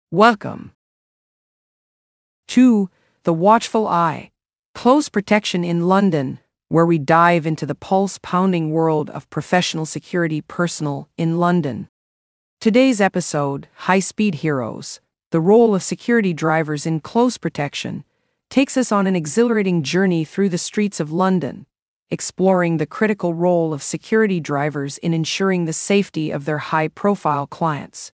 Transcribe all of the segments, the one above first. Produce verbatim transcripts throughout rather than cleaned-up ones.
Welcome to The Watchful Eye, Close Protection in London, where we dive into the pulse-pounding world of professional security personnel in London. Today's episode, High-Speed Heroes, the role of security drivers in close protection, takes us on an exhilarating journey through the streets of London, exploring the critical role of security drivers in ensuring the safety of their high-profile clients.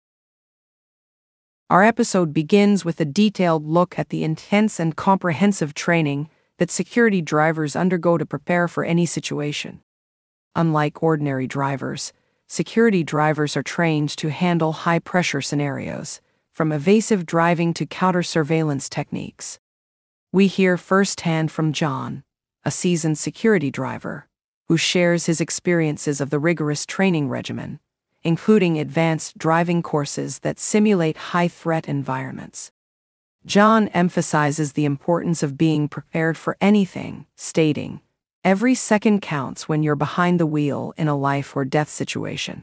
Our episode begins with a detailed look at the intense and comprehensive training that security drivers undergo to prepare for any situation. Unlike ordinary drivers, security drivers are trained to handle high-pressure scenarios, from evasive driving to counter-surveillance techniques. We hear firsthand from John, a seasoned security driver, who shares his experiences of the rigorous training regimen, including advanced driving courses that simulate high-threat environments. John emphasizes the importance of being prepared for anything, stating, "Every second counts when you're behind the wheel in a life-or-death situation."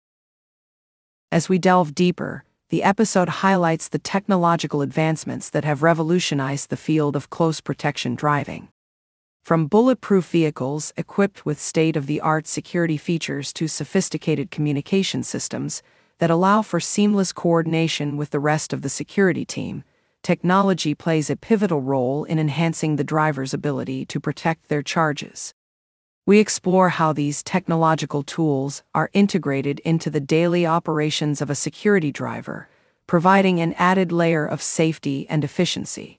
As we delve deeper, the episode highlights the technological advancements that have revolutionized the field of close protection driving. From bulletproof vehicles equipped with state-of-the-art security features to sophisticated communication systems that allow for seamless coordination with the rest of the security team, technology plays a pivotal role in enhancing the driver's ability to protect their charges. We explore how these technological tools are integrated into the daily operations of a security driver, providing an added layer of safety and efficiency.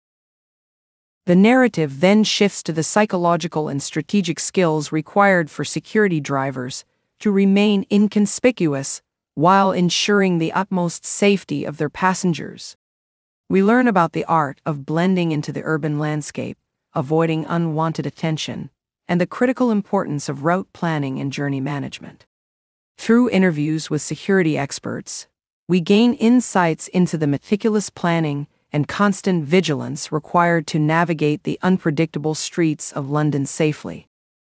The narrative then shifts to the psychological and strategic skills required for security drivers to remain inconspicuous while ensuring the utmost safety of their passengers. We learn about the art of blending into the urban landscape, avoiding unwanted attention, and the critical importance of route planning and journey management. Through interviews with security experts, we gain insights into the meticulous planning and constant vigilance required to navigate the unpredictable streets of London safely.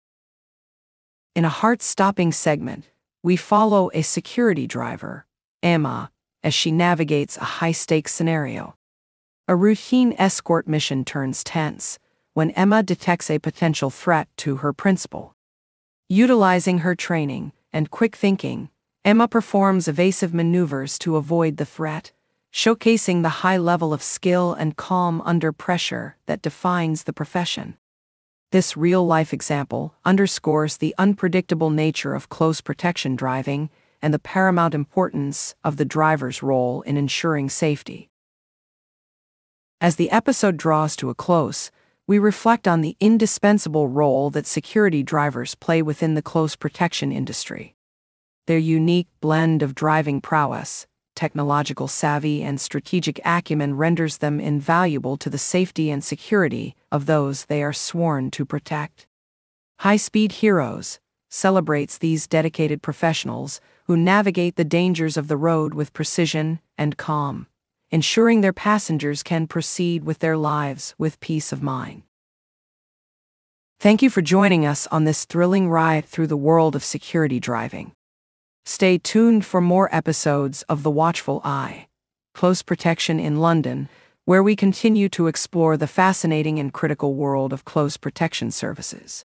In a heart-stopping segment, we follow a security driver, Emma, as she navigates a high-stakes scenario. A routine escort mission turns tense when Emma detects a potential threat to her principal. Utilizing her training and quick thinking, Emma performs evasive maneuvers to avoid the threat, showcasing the high level of skill and calm under pressure that defines the profession. This real-life example underscores the unpredictable nature of close protection driving and the paramount importance of the driver's role in ensuring safety. As the episode draws to a close, we reflect on the indispensable role that security drivers play within the close protection industry. Their unique blend of driving prowess, technological savvy, and strategic acumen renders them invaluable to the safety and security of those they are sworn to protect. High-Speed Heroes celebrates these dedicated professionals who navigate the dangers of the road with precision and calm, ensuring their passengers can proceed with their lives with peace of mind. Thank you for joining us on this thrilling ride through the world of security driving. Stay tuned for more episodes of The Watchful Eye, Close Protection in London, where we continue to explore the fascinating and critical world of close protection services.